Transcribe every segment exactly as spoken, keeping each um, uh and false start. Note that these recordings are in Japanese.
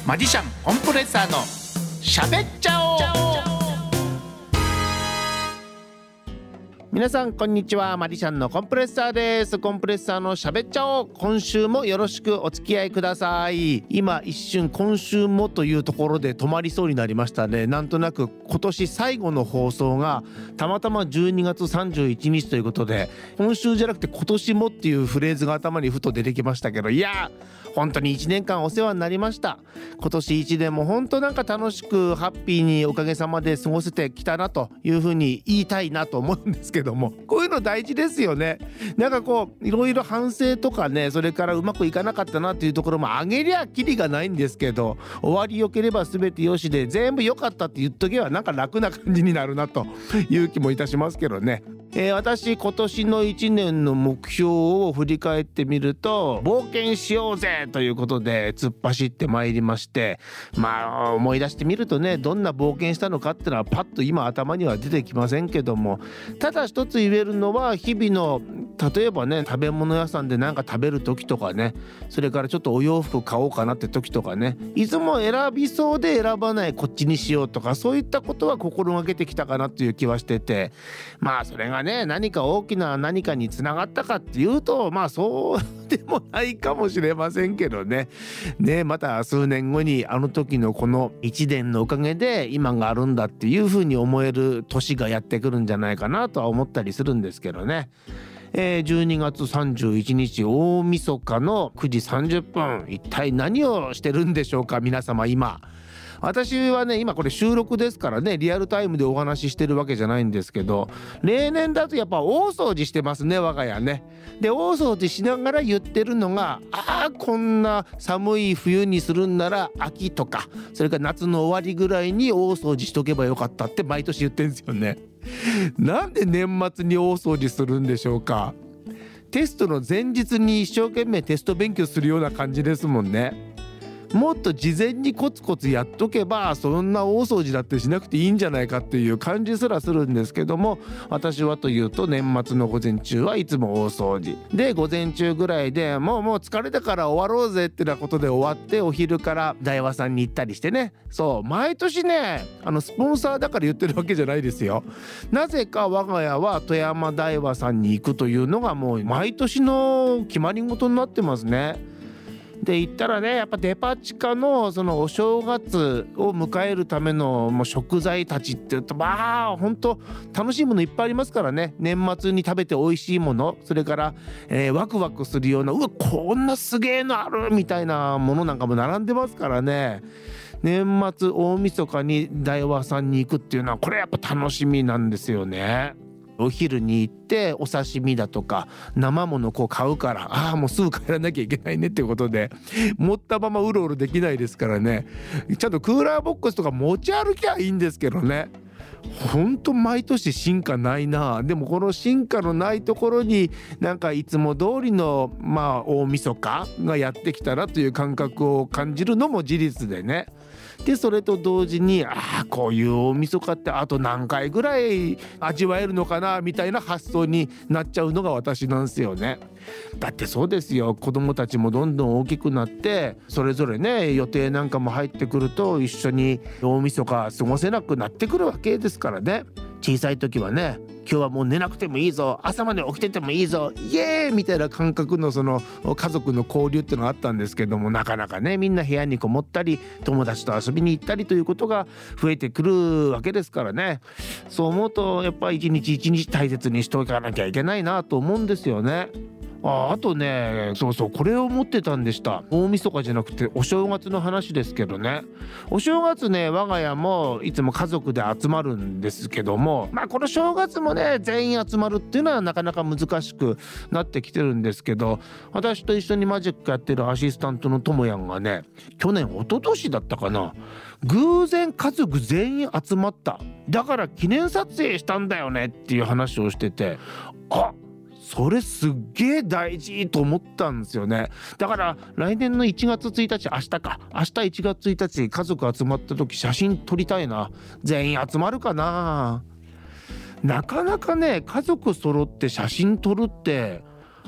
マジシャンコンプレッサーのしゃべっちゃおう。皆さんこんにちは、マジシャンのコンプレッサーです。コンプレッサーのしゃべっちゃおう。今週もよろしくお付き合いください。今一瞬今週もというところで止まりそうになりましたね。なんとなく今年最後の放送がたまたまじゅうにがつさんじゅういちにちということで、今週じゃなくて今年もっていうフレーズが頭にふと出てきましたけど、いや本当にいちねんかんお世話になりました。今年いちねんも本当なんか楽しくハッピーにおかげさまで過ごせてきたなというふうに言いたいなと思うんですけども、こういうの大事ですよね。なんかこういろいろ反省とかね、それからうまくいかなかったなっていうところもあげりゃきりがないんですけど、終わりよければ全てよしで全部良かったって言っとけばなんか楽な感じになるなという気もいたしますけどね。えー、私今年のいちねんの目標を振り返ってみると、冒険しようぜということで突っ走ってまいりまして、まあ思い出してみるとね、どんな冒険したのかってのはパッと今頭には出てきませんけども、ただ一つ言えるのは日々の例えばね、食べ物屋さんで何か食べる時とかね、それからちょっとお洋服買おうかなって時とかね、いつも選びそうで選ばないこっちにしようとか、そういったことは心がけてきたかなという気はしてて、まあそれがね何か大きな何かにつながったかっていうと、まあそうでもないかもしれませんけどね。ね、また数年後にあの時のこのいちねんのおかげで今があるんだっていうふうに思える年がやってくるんじゃないかなとは思ったりするんですけどね。えー、じゅうにがつさんじゅういちにち大晦日のくじさんじゅっぷん、一体何をしてるんでしょうか皆様。今私はね、今これ収録ですからね、リアルタイムでお話ししてるわけじゃないんですけど、例年だとやっぱ大掃除してますね、我が家ね。で大掃除しながら言ってるのが、ああこんな寒い冬にするんなら秋とか、それから夏の終わりぐらいに大掃除しとけばよかったって毎年言ってるんですよね。なんで年末に大掃除するんでしょうか。テストの前日に一生懸命テスト勉強するような感じですもんね。もっと事前にコツコツやっとけばそんな大掃除だってしなくていいんじゃないかっていう感じすらするんですけども、私はというと年末の午前中はいつも大掃除で、午前中ぐらいでもうもう疲れたから終わろうぜってなことで終わって、お昼から大和さんに行ったりしてね。そう毎年ね、あのスポンサーだから言ってるわけじゃないですよ。なぜか我が家は富山大和さんに行くというのがもう毎年の決まり事になってますね。で言ったらね、やっぱデパ地下のそのお正月を迎えるためのもう食材たちっていうと、まあ本当楽しいものいっぱいありますからね。年末に食べて美味しいもの、それから、えー、ワクワクするような、うわこんなすげえのあるみたいなものなんかも並んでますからね。年末大晦日に大和さんに行くっていうのはこれやっぱ楽しみなんですよね。お昼に行ってお刺身だとか生ものこう買うから、ああもうすぐ帰らなきゃいけないねっていうことで、持ったままうろうろできないですからね。ちゃんとクーラーボックスとか持ち歩きゃいいんですけどね。ほんと毎年進化ないな。でもこの進化のないところになんかいつも通りのまあ大晦日がやってきたなという感覚を感じるのも事実でね。でそれと同時に、ああこういう大晦日ってあと何回ぐらい味わえるのかなみたいな発想になっちゃうのが私なんですよね。だってそうですよ、子供たちもどんどん大きくなってそれぞれね予定なんかも入ってくると一緒に大晦日過ごせなくなってくるわけですからね。小さい時はね、今日はもう寝なくてもいいぞ、朝まで起きててもいいぞ、イエーイみたいな感覚のその家族の交流っていうのがあったんですけども、なかなかねみんな部屋にこもったり友達と遊びに行ったりということが増えてくるわけですからね。そう思うとやっぱり一日一日大切にしておかなきゃいけないなと思うんですよね。あ, あとね、そうそうこれを思ってたんでした。大晦日じゃなくてお正月の話ですけどね。お正月ね、我が家もいつも家族で集まるんですけども、まあこの正月もね全員集まるっていうのはなかなか難しくなってきてるんですけど、私と一緒にマジックやってるアシスタントのともやんがね、去年一昨年だったかな、偶然家族全員集まった、だから記念撮影したんだよねっていう話をしてて、あそれすっげえ大事と思ったんですよね。だから来年のいちがつついたち、明日か明日いちがつついたち家族集まった時写真撮りたいな。全員集まるかな。なかなかね家族揃って写真撮るって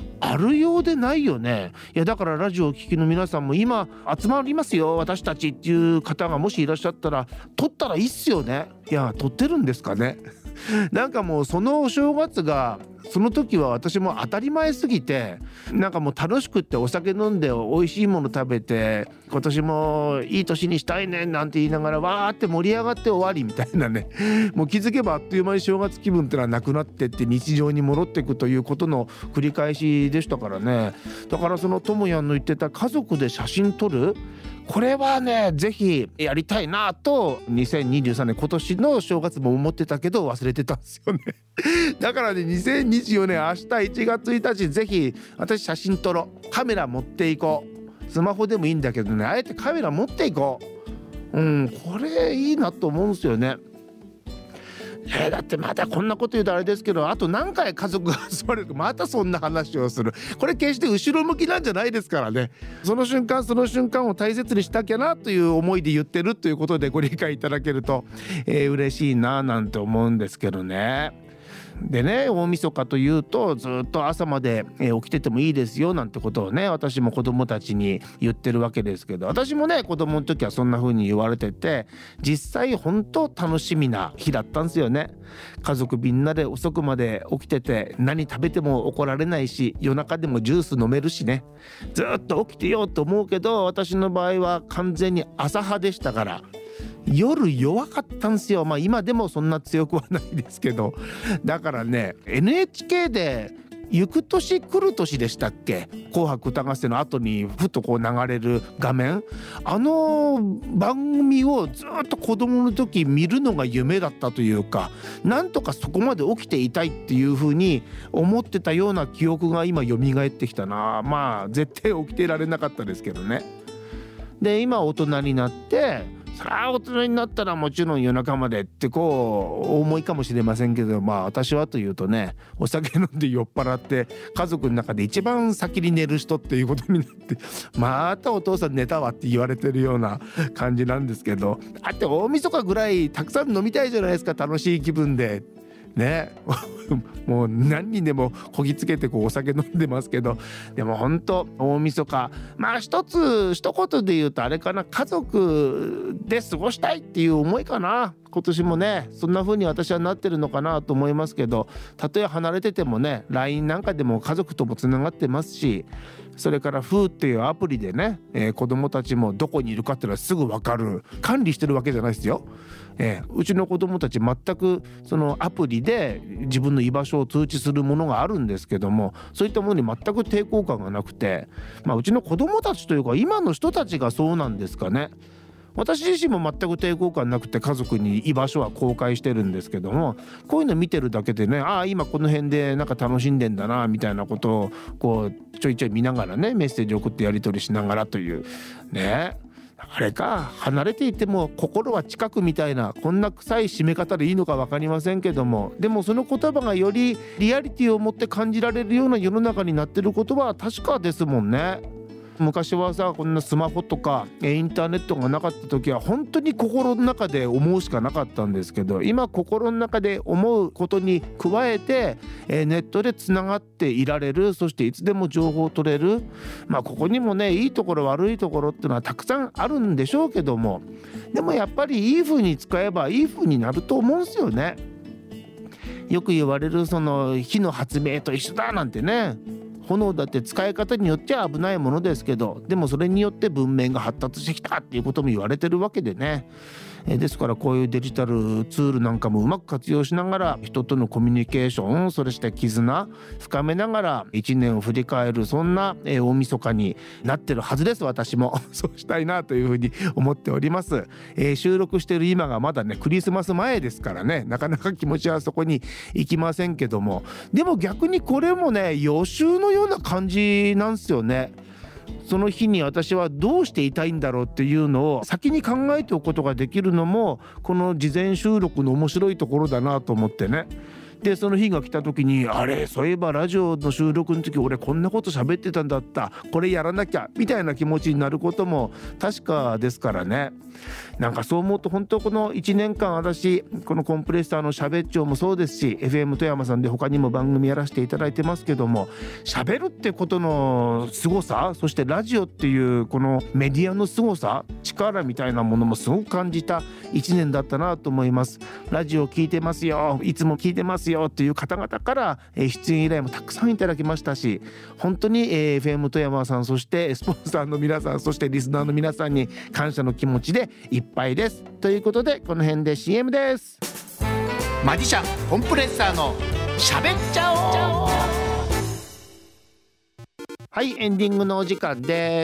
あるようでないよね。いやだからラジオをお聞きの皆さんも今集まりますよ私たちっていう方がもしいらっしゃったら撮ったらいいっすよね。いや撮ってるんですかねなんかもうそのお正月がその時は私も当たり前すぎてなんかもう楽しくってお酒飲んで美味しいもの食べて今年もいい年にしたいねなんて言いながらわーって盛り上がって終わりみたいなねもう気づけばあっという間に正月気分ってのはなくなってって日常に戻っていくということの繰り返しでしたからね。だからそのともやんの言ってた家族で写真撮るこれはねぜひやりたいなとにせんにじゅうさんねん今年の正月も思ってたけど忘れてたんですよねだからねにせんにじゅうよねん明日いちがつついたちぜひ私写真撮ろう。カメラ持っていこう。スマホでもいいんだけどねあえてカメラ持っていこう。うんこれいいなと思うんですよね。えー、だってまたこんなこと言うとあれですけどあと何回家族が集まれるかまたそんな話をする。これ決して後ろ向きなんじゃないですからね。その瞬間その瞬間を大切にしたきゃなという思いで言ってるということでご理解いただけると、えー、嬉しいななんて思うんですけどね。でね大晦日というとずっと朝まで、えー、起きててもいいですよなんてことをね私も子供たちに言ってるわけですけど私もね子供の時はそんな風に言われてて実際本当楽しみな日だったんですよね。家族みんなで遅くまで起きてて何食べても怒られないし夜中でもジュース飲めるしねずっと起きてようと思うけど私の場合は完全に朝派でしたから夜弱かったんですよ。まあ今でもそんな強くはないですけどだからね エヌエイチケー で行く年来る年でしたっけ紅白歌合戦の後にふとこう流れる画面あの番組をずっと子供の時見るのが夢だったというかなんとかそこまで起きていたいっていう風に思ってたような記憶が今蘇ってきたな。まあ絶対起きていられなかったですけどね。で今大人になってさあ大人になったらもちろん夜中までってこう重いかもしれませんけどまあ私はというとねお酒飲んで酔っ払って家族の中で一番先に寝る人っていうことになってまたお父さん寝たわって言われてるような感じなんですけどだって大晦日ぐらいたくさん飲みたいじゃないですか楽しい気分でねもう何人でもこぎつけてこうお酒飲んでますけどでも本当大晦日まあ一つ一言で言うとあれかな家族で過ごしたいっていう思いかな。今年もねそんな風に私はなってるのかなと思いますけどたとえ離れててもね ライン なんかでも家族ともつながってますしそれから フー っていうアプリでね、えー、子供たちもどこにいるかっていうのはすぐ分かる管理してるわけじゃないですよ。えー、うちの子供たち全くそのアプリで自分の居場所を通知するものがあるんですけどもそういったものに全く抵抗感がなくてまあうちの子供たちというか今の人たちがそうなんですかね。私自身も全く抵抗感なくて家族に居場所は公開してるんですけどもこういうの見てるだけでねああ今この辺でなんか楽しんでんだなみたいなことをこうちょいちょい見ながらねメッセージ送ってやり取りしながらというねあれか離れていても心は近くみたいなこんな臭い締め方でいいのか分かりませんけどもでもその言葉がよりリアリティを持って感じられるような世の中になってることは確かですもんね。昔はさこんなスマホとかインターネットがなかった時は本当に心の中で思うしかなかったんですけど今心の中で思うことに加えてネットでつながっていられるそしていつでも情報を取れるまあここにもねいいところ悪いところっていうのはたくさんあるんでしょうけどもでもやっぱりいい風に使えばいい風になると思うんですよね。よく言われるその火の発明と一緒だなんてね炎だって使い方によっては危ないものですけどでもそれによって文明が発達してきたっていうことも言われてるわけでねえですからこういうデジタルツールなんかもうまく活用しながら人とのコミュニケーションそして絆深めながらいちねんを振り返るそんな大晦日になってるはずです。私もそうしたいなというふうに思っております、えー、収録している今がまだねクリスマス前ですからねなかなか気持ちはそこに行きませんけどもでも逆にこれもね予習のような感じなんですよね。その日に私はどうしていたいんだろうっていうのを先に考えておくことができるのもこの事前収録の面白いところだなと思ってねでその日が来た時に、あれそういえばラジオの収録の時俺こんなこと喋ってたんだった、これやらなきゃみたいな気持ちになることも確かですからね。なんかそう思うと本当このいちねんかん、私このコンプレッサーのしゃべっちょうもそうですし エフエム 富山さんで他にも番組やらせていただいてますけども、喋るってことの凄さ、そしてラジオっていうこのメディアの凄さ、力みたいなものもすごく感じたいちねんだったなと思います。ラジオ聞いてますよ、いつも聞いてますよっていう方々から出演依頼もたくさんいただきましたし、本当に エフエム 富山さん、そしてスポンサーの皆さん、そしてリスナーの皆さんに感謝の気持ちでいっぱいです。ということでこの辺で シーエム です。マジシャンコンプレッサーのしゃべっちゃおう。はい、エンディングのお時間です。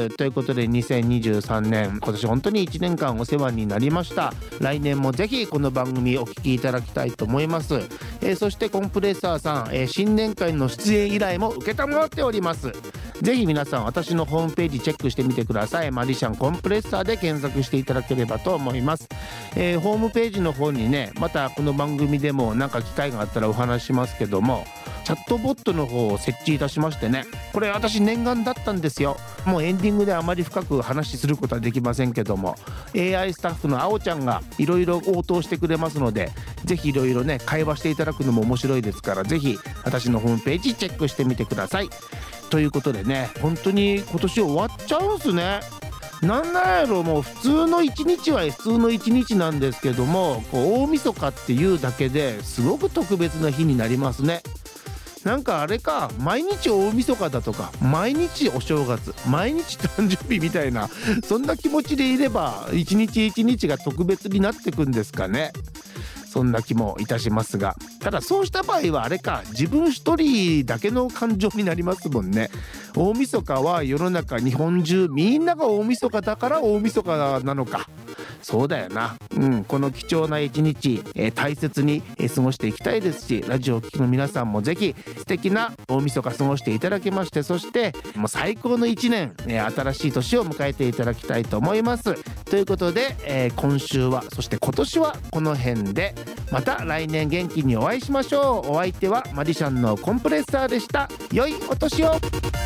ということでにせんにじゅうさんねん、今年本当にいちねんかんお世話になりました。来年もぜひこの番組お聞きいただきたいと思います。えー、そしてコンプレッサーさん、えー、新年会の出演依頼も承っております。ぜひ皆さん私のホームページチェックしてみてください。マジシャンコンプレッサーで検索していただければと思います。えー、ホームページの方にね、またこの番組でもなんか機会があったらお話しますけども、チャットボットの方を設置いたしましてね、これ私念願だったんですよ。もうエンディングであまり深く話することはできませんけども、 エーアイ スタッフのあおちゃんがいろいろ応答してくれますので、ぜひいろいろね会話していただくのも面白いですから、ぜひ私のホームページチェックしてみてください。ということでね、本当に今年終わっちゃうんすね。なんなんやろ、もう普通の一日は普通の一日なんですけども、こう大晦日っていうだけですごく特別な日になりますね。なんかあれか、毎日大晦日だとか毎日お正月、毎日誕生日みたいな、そんな気持ちでいれば一日一日が特別になってくんですかね。そんな気もいたしますが、ただそうした場合はあれか、自分一人だけの感情になりますもんね。大晦日は世の中日本中みんなが大晦日だから大晦日なのか。そうだよな、うん、この貴重な一日、えー、大切に、えー、過ごしていきたいですし、ラジオを聴きの皆さんもぜひ素敵な大晦日過ごしていただきまして、そしてもう最高のいちねん、えー、新しい年を迎えていただきたいと思います。ということで、えー、今週はそして今年はこの辺で、また来年元気にお会いしましょう。お相手はマジシャンのコンプレッサーでした。良いお年を。